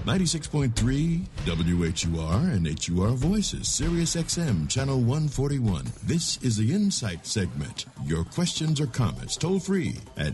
96.3 WHUR and HUR Voices, Sirius XM, Channel 141. This is the Insight segment. Your questions or comments toll free at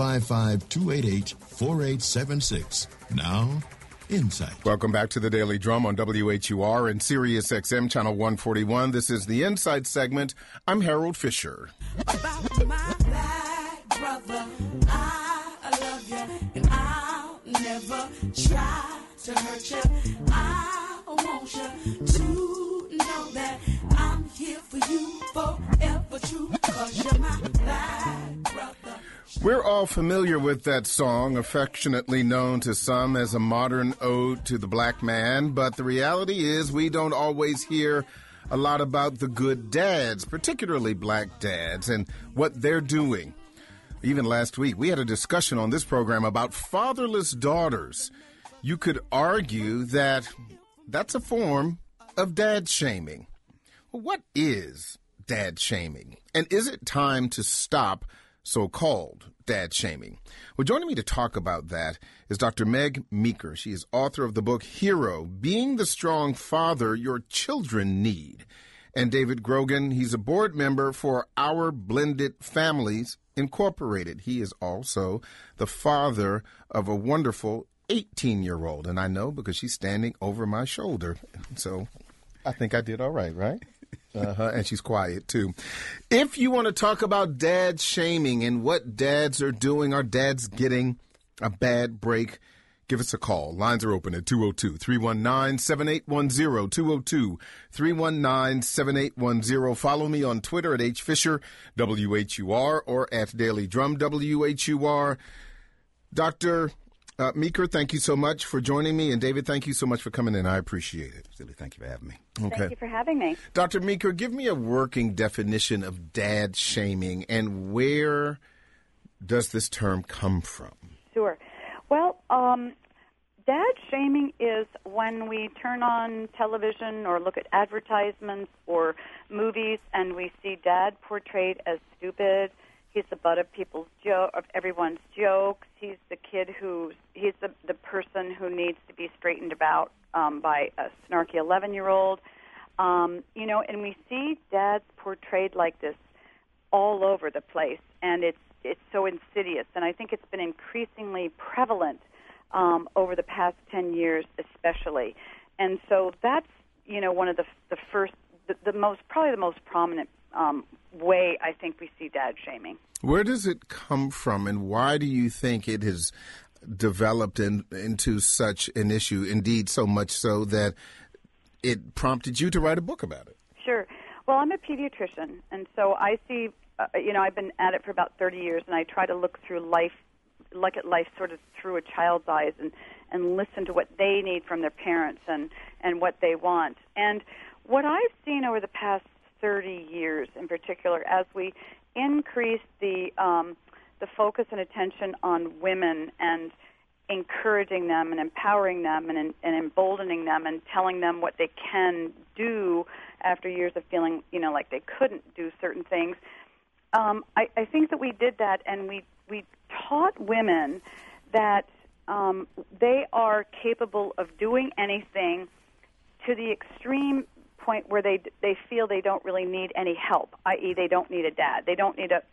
855-288-4876. Now, Insight. Welcome back to the Daily Drum on WHUR and Sirius XM, Channel 141. This is the Insight segment. I'm Harold Fisher. About my black brother, I love you, and I'll never try to hurt you. I want you to know that I'm here for you forever true, 'cause you're my black brother. We're all familiar with that song, affectionately known to some as a modern ode to the black man, but the reality is we don't always hear a lot about the good dads, particularly black dads, and what they're doing. Even last week, we had a discussion on this program about fatherless daughters. You could argue that that's a form of dad shaming. Well, what is dad shaming? And is it time to stop so-called dad shaming? Well, joining me to talk about that is Dr. Meg Meeker. She is author of the book Hero, Being the Strong Father Your Children Need. And David Grogan, he's a board member for Our Blended Families Incorporated. He is also the father of a wonderful 18-year-old. And I know because she's standing over my shoulder. So I think I did all right, right? And she's quiet, too. If you want to talk about dad shaming and what dads are doing, are dads getting a bad break, give us a call. Lines are open at 202-319-7810, 202-319-7810. Follow me on Twitter at HFisher, WHUR, or at Daily Drum, WHUR. Dr. Meeker, thank you so much for joining me. And David, thank you so much for coming in. I appreciate it. Absolutely. Thank you for having me. Okay. Thank you for having me. Dr. Meeker, give me a working definition of dad shaming, and where does this term come from? Sure. Well, dad shaming is when we turn on television or look at advertisements or movies and we see dad portrayed as stupid. He's the butt of of everyone's jokes. He's the kid he's the person who needs to be straightened about by a snarky 11-year-old. And we see dads portrayed like this all over the place, and it's so insidious. And I think it's been increasingly prevalent over the past 10 years, especially. And so that's one of the first, probably the most prominent way I think we see dad shaming. Where does it come from, and why do you think it has developed into such an issue, indeed so much so that it prompted you to write a book about it? Sure. Well, I'm a pediatrician, and so I see, I've been at it for about 30 years, and I try to look at life sort of through a child's eyes and listen to what they need from their parents and what they want. And what I've seen over the past 30 years in particular, as we increase the focus and attention on women and encouraging them and empowering them and emboldening them and telling them what they can do after years of feeling, like they couldn't do certain things, I think that we did that, and we taught women that they are capable of doing anything to the extreme point where they feel they don't really need any help, i.e., they don't need a dad, they don't need a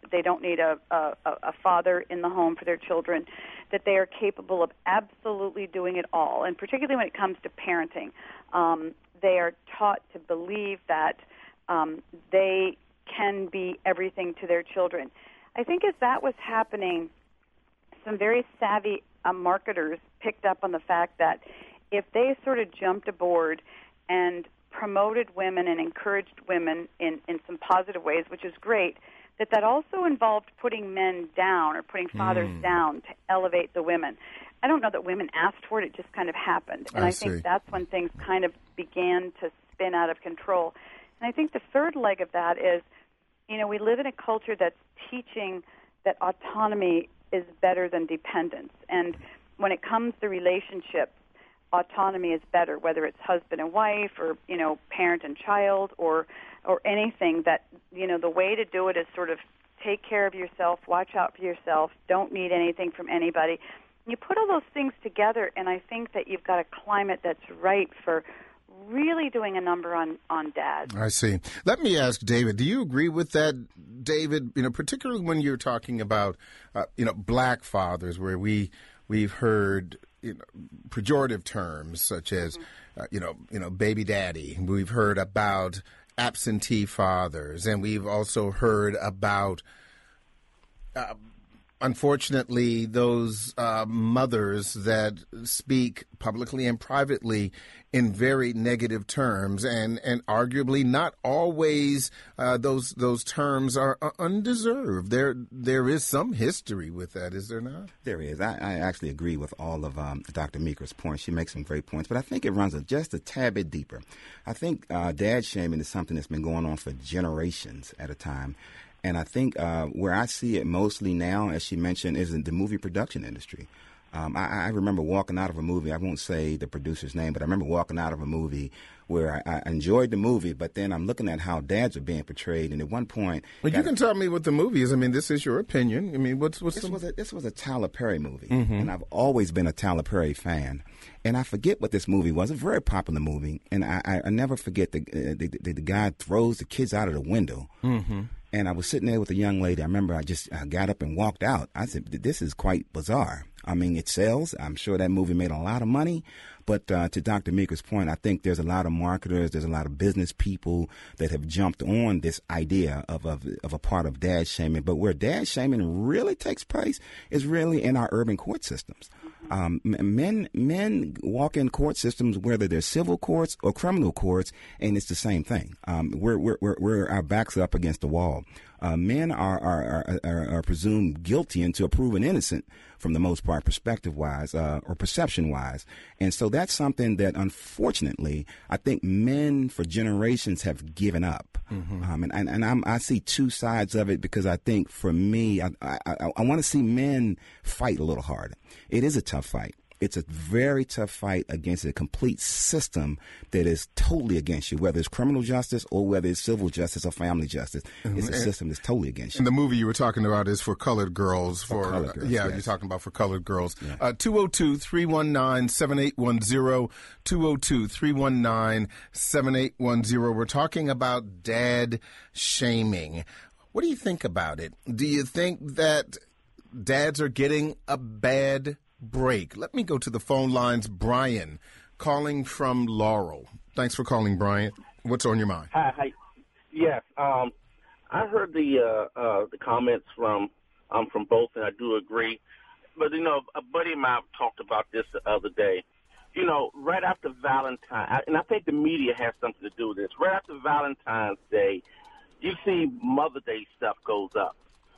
father in the home for their children, that they are capable of absolutely doing it all. And particularly when it comes to parenting, they are taught to believe that they can be everything to their children. I think as that was happening, some very savvy marketers picked up on the fact that if they sort of jumped aboard and promoted women and encouraged women in some positive ways, which is great, that also involved putting men down or putting fathers down to elevate the women. I don't know that women asked for it. It just kind of happened. And I think that's when things kind of began to spin out of control. And I think the third leg of that is, we live in a culture that's teaching that autonomy is better than dependence. And when it comes to relationships, autonomy is better, whether it's husband and wife or, parent and child or anything, that, the way to do it is sort of take care of yourself, watch out for yourself, don't need anything from anybody. You put all those things together, and I think that you've got a climate that's right for really doing a number on dads. I see. Let me ask David, do you agree with that, David, particularly when you're talking about, black fathers, where we've heard, pejorative terms such as, baby daddy. We've heard about absentee fathers, and we've also heard about unfortunately, those mothers that speak publicly and privately in very negative terms, and arguably not always those terms are undeserved. There is some history with that, is there not? There is. I actually agree with all of Dr. Meeker's points. She makes some great points, but I think it runs just a tad bit deeper. I think dad shaming is something that's been going on for generations at a time. And I think where I see it mostly now, as she mentioned, is in the movie production industry. I remember walking out of a movie, I won't say the producer's name, but I remember walking out of a movie where I enjoyed the movie, but then I'm looking at how dads are being portrayed, and at one point... Well, you can tell me what the movie is. I mean, this is your opinion. I mean, what's This was a Tyler Perry movie, and I've always been a Tyler Perry fan. And I forget what this movie was. A very popular movie, and I never forget the guy throws the kids out of the window. Mm-hmm. And I was sitting there with a young lady. I remember I got up and walked out. I said, this is quite bizarre. I mean, it sells. I'm sure that movie made a lot of money. But to Dr. Meeker's point, I think there's a lot of marketers, there's a lot of business people that have jumped on this idea of a part of dad shaming. But where dad shaming really takes place is really in our urban court systems. Men walk in court systems, whether they're civil courts or criminal courts, and it's the same thing. We're our backs up against the wall. Men are presumed guilty until proven innocent, from the most part, perspective-wise or perception-wise. And so that's something that, unfortunately, I think men for generations have given up. Mm-hmm. I see two sides of it, because I think, for me, I want to see men fight a little harder. It is a tough fight. It's a very tough fight against a complete system that is totally against you, whether it's criminal justice or whether it's civil justice or family justice. It's a system that's totally against you. And the movie you were talking about is for colored girls. Colored girls, yes. You're talking about for colored girls. Yeah. 202-319-7810, 202-319-7810. We're talking about dad shaming. What do you think about it? Do you think that dads are getting a bad break? Let me go to the phone lines. Brian, calling from Laurel. Thanks for calling, Brian. What's on your mind? Hi. Yes, I heard the comments from both, and I do agree. But a buddy of mine talked about this the other day. Right after Valentine's, and I think the media has something to do with this. Right after Valentine's Day, you see Mother's Day stuff goes up.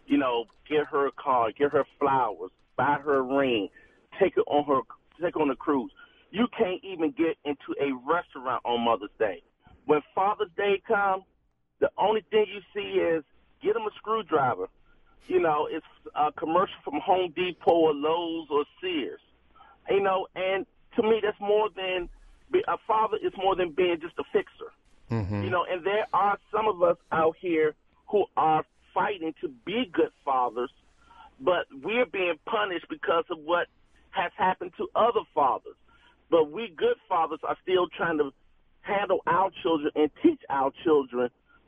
Get her a car, get her flowers, buy her a ring. Take on a cruise. You can't even get into a restaurant on Mother's Day. When Father's Day comes, the only thing you see is get them a screwdriver. It's a commercial from Home Depot or Lowe's or Sears. And to me, that's more than a father is more than being just a fixer. Mm-hmm. And there are some of us out here who are fighting to be good fathers, but we're being punished because of what has happened to other fathers. But we good fathers are still trying to handle our children and teach our children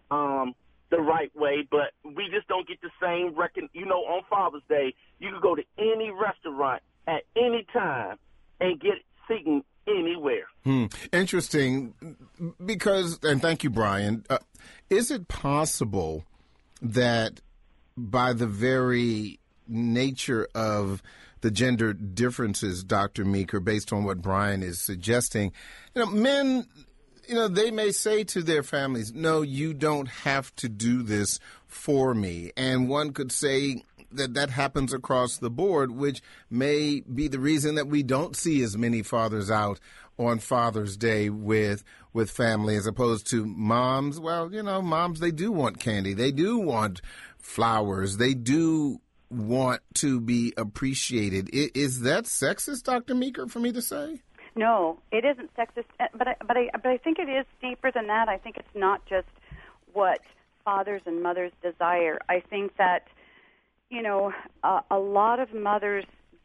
the right way, but we just don't get the same on Father's Day, you can go to any restaurant at any time and get seating anywhere. Interesting, because, and thank you, Brian, is it possible that by the very nature of the gender differences, Dr. Meeker, based on what Brian is suggesting, men, they may say to their families, no, you don't have to do this for me. And one could say that happens across the board, which may be the reason that we don't see as many fathers out on Father's Day with family, as opposed to moms. Well, moms, they do want candy. They do want flowers. They do want to be appreciated. Is that sexist, Dr. Meeker, for me to say? No, it isn't sexist, but I think it is deeper than that. I think it's not just what fathers and mothers desire. I think that a lot of mothers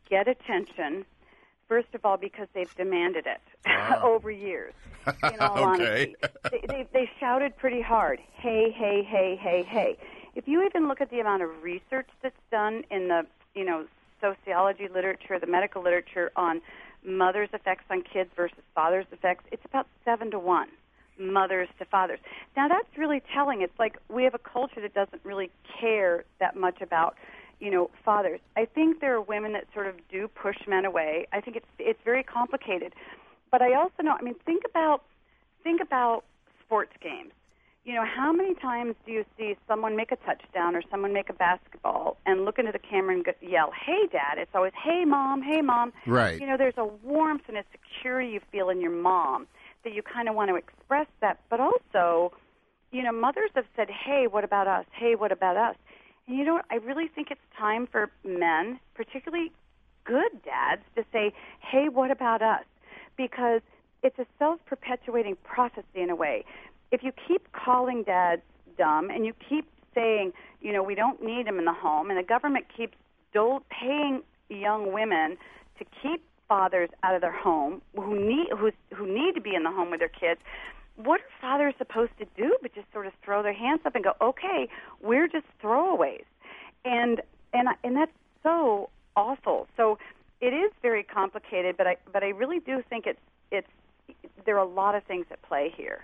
get attention, first of all, because they've demanded it over years. In all honesty, they shouted pretty hard, hey, hey, hey, hey, hey. If you even look at the amount of research that's done in the, sociology literature, the medical literature on mothers' effects on kids versus fathers' effects, it's about 7-1, mothers to fathers. Now, that's really telling. It's like we have a culture that doesn't really care that much about, fathers. I think there are women that sort of do push men away. I think it's very complicated. But I also know, think about sports games. How many times do you see someone make a touchdown or someone make a basketball and look into the camera and yell, hey, Dad? It's always, hey, Mom, hey, Mom. Right. There's a warmth and a security you feel in your mom that you kind of want to express that. But also, mothers have said, hey, what about us? Hey, what about us? And you know what? I really think it's time for men, particularly good dads, to say, hey, what about us? Because it's a self-perpetuating prophecy in a way. If you keep calling dads dumb and you keep saying, we don't need them in the home, and the government keeps paying young women to keep fathers out of their home who need to be in the home with their kids, what are fathers supposed to do but just sort of throw their hands up and go, okay, we're just throwaways? And that's so awful. So it is very complicated, but I really do think it's there are a lot of things at play here.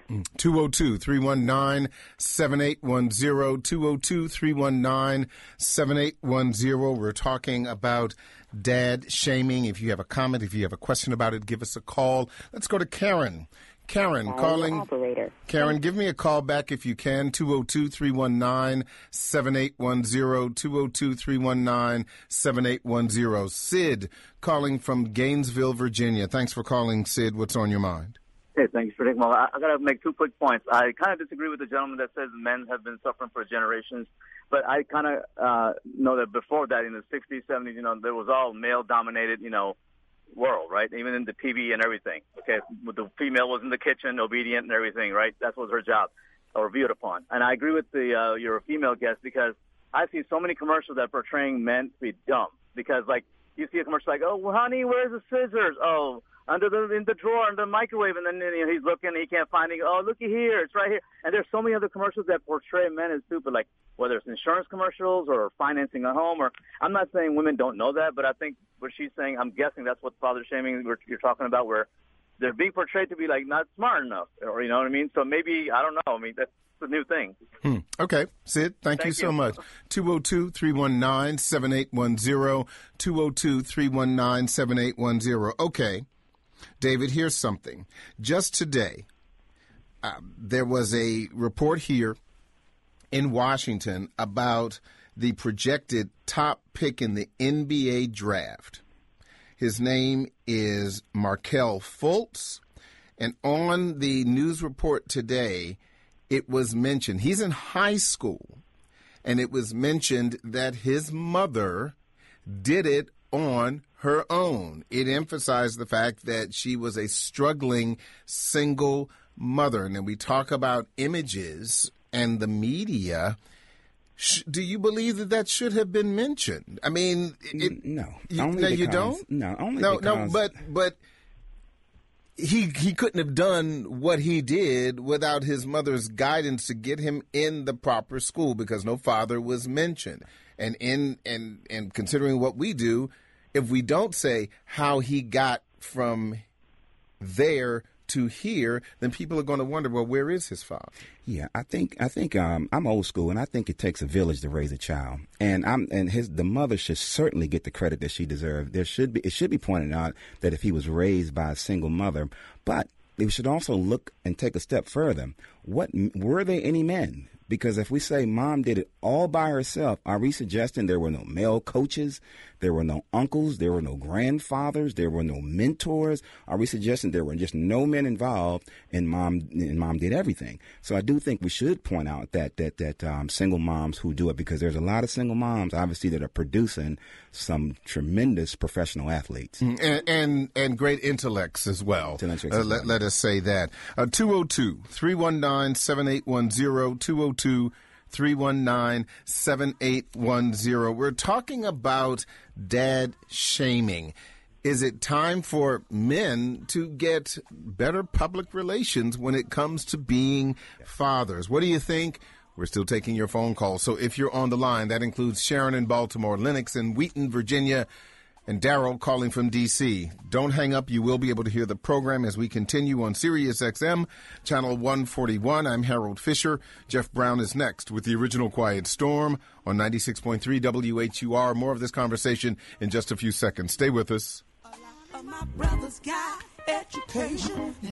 202-319-7810, 202-319-7810. We're talking about dad shaming. If you have a comment, if you have a question about it, give us a call. Let's go to Karen. Karen, calling. Operator. Karen, give me a call back if you can, 202-319-7810, 202-319-7810. Sid, calling from Gainesville, Virginia. Thanks for calling, Sid. What's on your mind? Hey, thanks for taking my call. I got to make 2 quick points. I kind of disagree with the gentleman that says men have been suffering for generations, but I kind of know that before that, in the 60s, 70s, there was all male-dominated, world, right? Even in the TV and everything. Okay, the female was in the kitchen, obedient and everything, right? That was her job, or viewed upon. And I agree with your female guest because I see so many commercials that portraying men to be dumb. Because you see a commercial like, oh, well, honey, where's the scissors? Oh, in the drawer, in the microwave, and then he's looking, he can't find it. Oh, looky here, it's right here. And there's so many other commercials that portray men as stupid, like whether it's insurance commercials or financing a home. Or I'm not saying women don't know that, but I think what she's saying, I'm guessing that's what father shaming you're talking about, where they're being portrayed to be not smart enough, or you know what I mean. So maybe I don't know. That's a new thing. Okay, Sid, thank you so much. 202-319-7810, 202-319-7810. Okay. David, here's something. Just today, there was a report here in Washington about the projected top pick in the NBA draft. His name is Markelle Fultz, and on the news report today, it was mentioned, he's in high school, and it was mentioned that his mother did it on her own. It emphasized the fact that she was a struggling single mother. And then we talk about images and the media. Do you believe that should have been mentioned? I mean, no. You don't? No, only no, because... No, but he couldn't have done what he did without his mother's guidance to get him in the proper school because no father was mentioned. And considering what we do, if we don't say how he got from there to here, then people are going to wonder, well, where is his father? Yeah, I think I'm old school, and I think it takes a village to raise a child. And the mother should certainly get the credit that she deserved. It should be pointed out that if he was raised by a single mother, but we should also look and take a step further. Were there any men? Because if we say mom did it all by herself, are we suggesting there were no male coaches, there were no uncles, there were no grandfathers, there were no mentors? Are we suggesting there were just no men involved and mom did everything? So I do think we should point out that single moms who do it, because there's a lot of single moms, obviously, that are producing some tremendous professional athletes. And great intellects as well. Let us say that. 202-319-7810, 319-7810. We're talking about dad shaming. Is it time for men to get better public relations when it comes to being fathers? What do you think? We're still taking your phone calls. So if you're on the line, that includes Sharon in Baltimore, Lennox in Wheaton, Virginia, and Daryl calling from D.C. Don't hang up. You will be able to hear the program as we continue on Sirius XM, Channel 141. I'm Harold Fisher. Jeff Brown is next with the original Quiet Storm on 96.3 WHUR. More of this conversation in just a few seconds. Stay with us. My brothers got education.